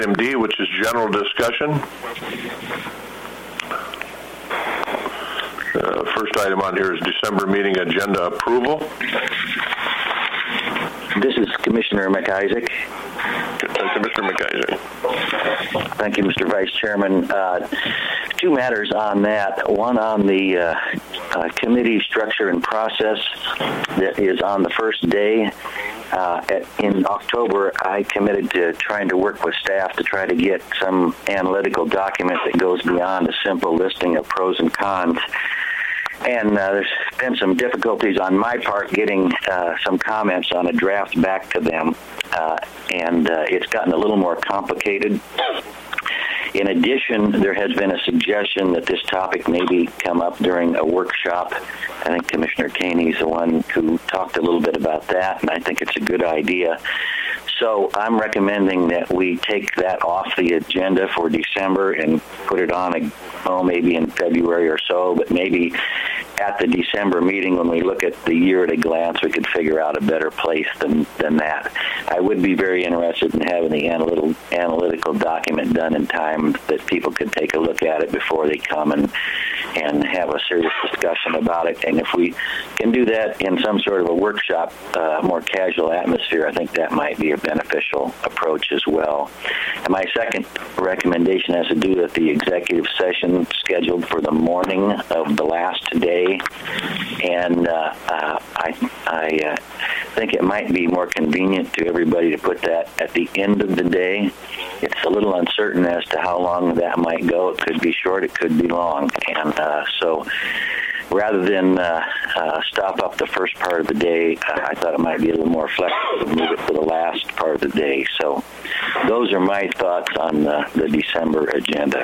Item D, which is general discussion. First item on here is December meeting agenda approval. This is Commissioner McIsaac. Commissioner McIsaac. Thank you, Mr. Vice Chairman. Two matters on that. One on the committee structure and process that is on the first day. In October, I committed to trying to work with staff to try to get some analytical document that goes beyond a simple listing of pros and cons. And there's been some difficulties on my part getting some comments on a draft back to them, and it's gotten a little more complicated. In addition, there has been a suggestion that this topic maybe come up during a workshop. I think Commissioner Caney is the one who talked a little bit about that, and I think it's a good idea. So I'm recommending that we take that off the agenda for December and put it on, maybe in February or so, but maybe at the December meeting when we look at the year at a glance, we could figure out a better place than that. I would be very interested in having the analytical document done in time that people could take a look at it before they come and have a serious discussion about it. And if we can do that in some sort of a workshop, more casual atmosphere, I think that might be a beneficial approach as well. And my second recommendation has to do with the executive session scheduled for the morning of the last day. And I think it might be more convenient to everybody to put that at the end of the day. It's a little uncertain as to how long that might go. It could be short, it could be long. And so rather than stop up the first part of the day, I thought it might be a little more flexible to move it to the last part of the day. So those are my thoughts on the December agenda.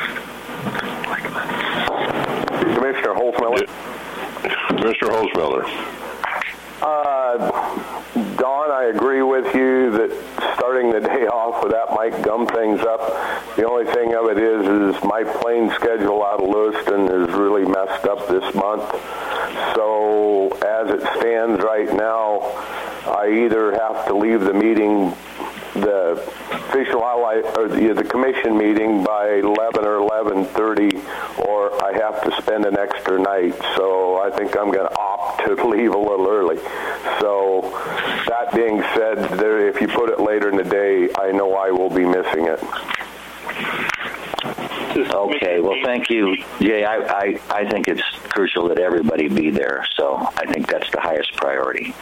Commissioner Holzmiller. Commissioner Holzmiller. Don, I agree with you that starting the day off with that might gum things up. The only thing of it is my plane schedule out of Lewiston is really messed up this month. So as it stands right now, I either have to leave the meeting, the official highlight, or the commission meeting by 11 or 11:30, or I have to spend an extra night. So I think I'm going to opt to leave a little early. So that being said, if you put it later in the day, I know I will be missing it. Okay, well, thank you, Jay. I think it's crucial that everybody be there, so I think that's the highest priority.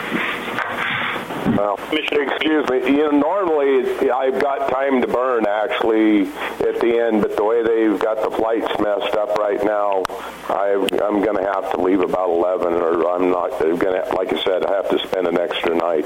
Well, excuse me. Normally I've got time to burn actually at the end, but the way they've got the flights messed up right now, I'm going to have to leave about 11, or I'm not going to. Like I said, I have to spend an extra night.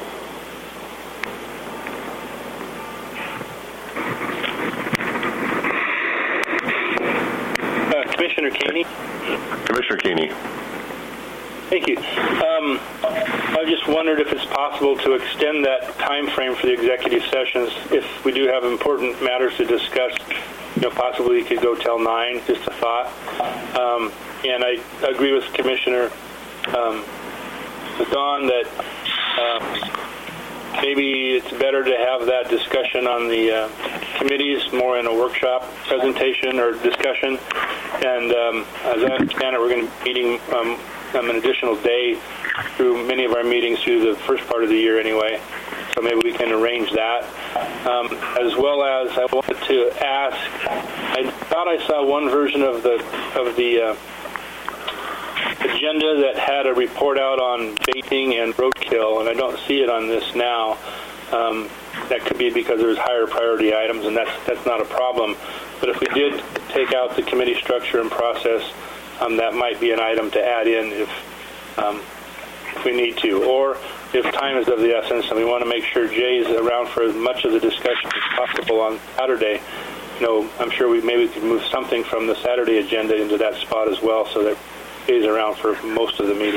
Commissioner Caney. Commissioner Caney. Thank you. I just wondered if it's possible to extend that time frame for the executive sessions if we do have important matters to discuss. Possibly you could go till 9, just a thought. And I agree with Commissioner Don that maybe it's better to have that discussion on the committees more in a workshop presentation or discussion. And as I understand it, we're going to be meeting an additional day through many of our meetings through the first part of the year anyway. So maybe we can arrange that. As well as I wanted to ask, I thought I saw one version of the agenda that had a report out on baiting and roadkill, and I don't see it on this now. That could be because there's higher priority items, and that's not a problem. But if we did take out the committee structure and process, that might be an item to add in if we need to. Or if time is of the essence and we want to make sure Jay is around for as much of the discussion as possible on Saturday, I'm sure maybe could move something from the Saturday agenda into that spot as well so that Jay's around for most of the meeting.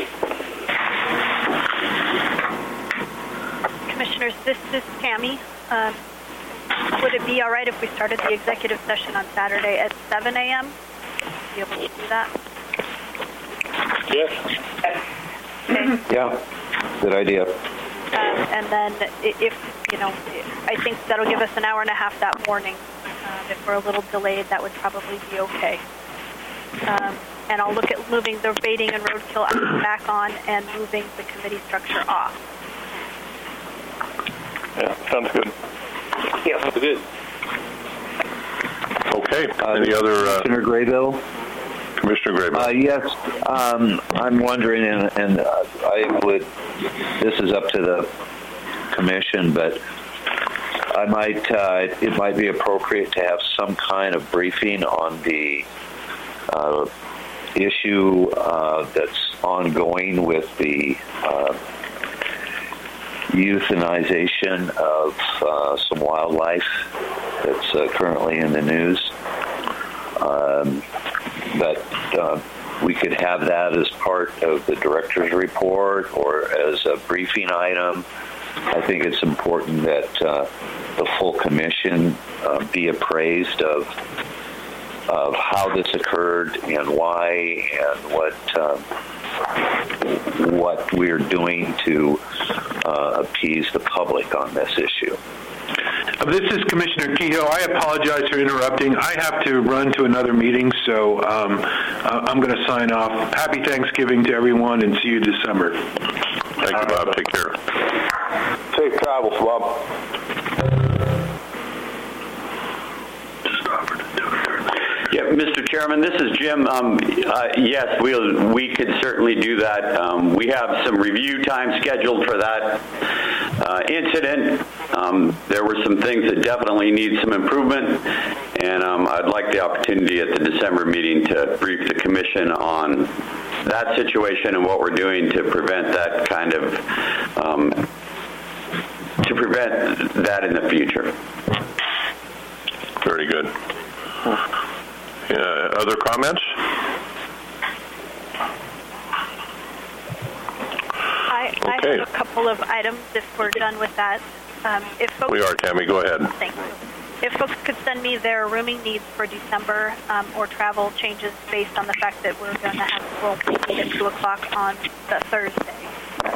Commissioners, this is Tammy. Would it be all right if we started the executive session on Saturday at 7 a.m.? Be able to do that? Yes. Okay. Yeah, good idea. And then if, I think that'll give us an hour and a half that morning. If we're a little delayed, that would probably be okay. And I'll look at moving the baiting and roadkill back on and moving the committee structure off. Yeah, sounds good. Yeah, sounds good. Okay. Any other? Commissioner Graybill? Commissioner Graybill. Yes, I'm wondering, and I would. This is up to the commission, but I might. It might be appropriate to have some kind of briefing on the issue that's ongoing with the euthanization of some wildlife that's currently in the news. But we could have that as part of the director's report or as a briefing item. I think it's important that the full commission be appraised of how this occurred and why, and what we're doing to appease the public on this issue. This is Commissioner Kehoe. I apologize for interrupting. I have to run to another meeting, so I'm going to sign off. Happy Thanksgiving to everyone, and see you December. Thank you, Bob. Take care. Safe travels, Bob. Yeah, Mr. Chairman, this is Jim. Yes, we could certainly do that. We have some review time scheduled for that incident. There were some things that definitely need some improvement, and I'd like the opportunity at the December meeting to brief the commission on that situation and what we're doing to prevent that kind of, to prevent that in the future. Very good. Other comments? I have a couple of items if we're done with that. If folks, we are, Tammy. Go ahead. Thank you. If folks could send me their rooming needs for December or travel changes based on the fact that we're going to have a roll meeting at 2 o'clock on the Thursday.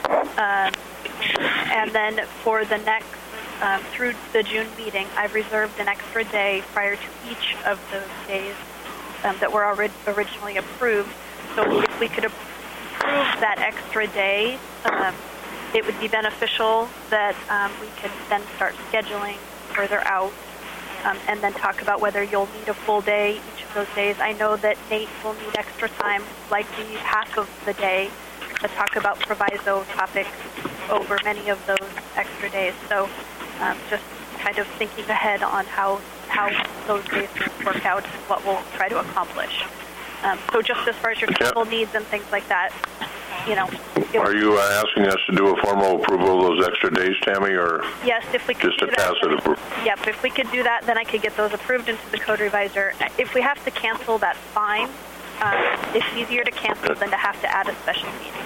And then for the next, through the June meeting, I've reserved an extra day prior to each of those days that were already originally approved. So if we could approve that extra day, it would be beneficial that we can then start scheduling further out and then talk about whether you'll need a full day each of those days. I know that Nate will need extra time, likely half of the day, to talk about proviso topics over many of those extra days. So just kind of thinking ahead on how those days will work out and what we'll try to accomplish. So just as far as your travel needs and things like that, Are you asking us to do a formal approval of those extra days, Tammy, or yes, if we could just do a tacit approval? Yep, if we could do that, then I could get those approved into the code reviser. If we have to cancel, that's fine. It's easier to cancel than to have to add a special meeting.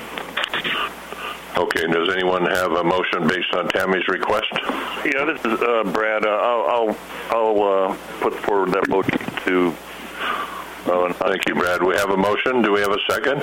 Okay, does anyone have a motion based on Tammy's request? Yeah, this is Brad. I'll put forward that motion to. Thank you, Brad. We have a motion. Do we have a second?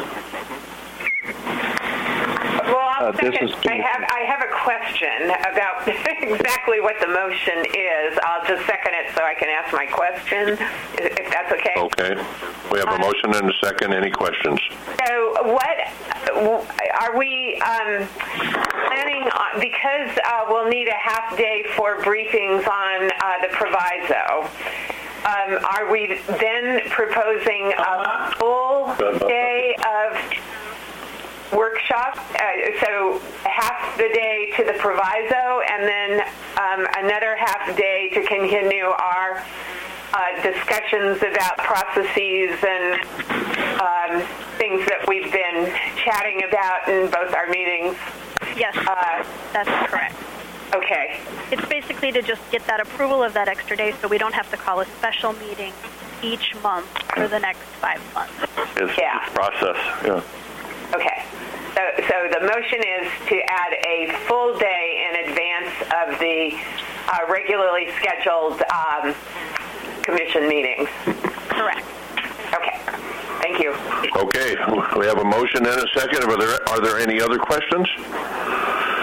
Well, I'll second. I have a question about exactly what the motion is. I'll just second it so I can ask my question, if that's okay. Okay. We have a motion and a second. Any questions? So what are we planning on? Because we'll need a half day for briefings on the proviso. Are we then proposing a full day of workshop, so half the day to the proviso and then another half day to continue our discussions about processes and things that we've been chatting about in both our meetings? Yes, that's correct. Okay. It's basically to just get that approval of that extra day so we don't have to call a special meeting each month for the next 5 months. It's process, yeah. Okay. So the motion is to add a full day in advance of the regularly scheduled commission meetings. Correct. Okay. Thank you. Okay. We have a motion and a second. Are there any other questions?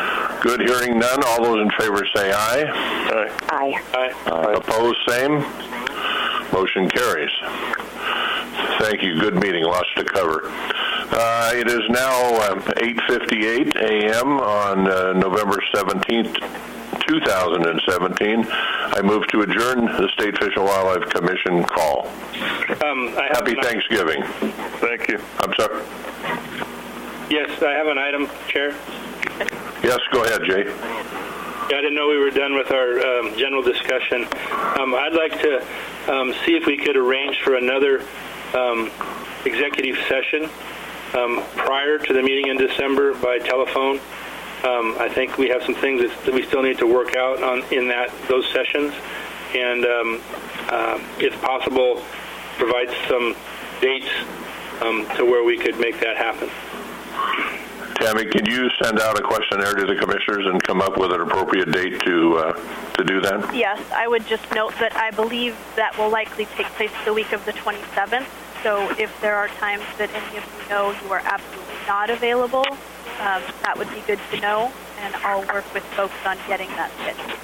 Good. Hearing none. All those in favor say aye. Aye. Aye. Opposed, same. Motion carries. Thank you. Good meeting. Lots to cover. It is now 8:58 a.m. on November 17th, 2017. I move to adjourn the State Fish and Wildlife Commission call. Happy Thanksgiving. Thank you. I'm sorry. Yes, I have an item, Chair. Yes, go ahead, Jay. Yeah, I didn't know we were done with our general discussion. I'd like to see if we could arrange for another executive session prior to the meeting in December by telephone. I think we have some things that we still need to work out in those sessions, and if possible, provide some dates to where we could make that happen. Tammy, can you send out a questionnaire to the commissioners and come up with an appropriate date to do that? Yes, I would just note that I believe that will likely take place the week of the 27th. So if there are times that any of you know you are absolutely not available, that would be good to know, and I'll work with folks on getting that scheduled.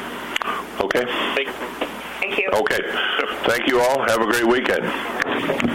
Okay. Thank you. Okay. Thank you all. Have a great weekend.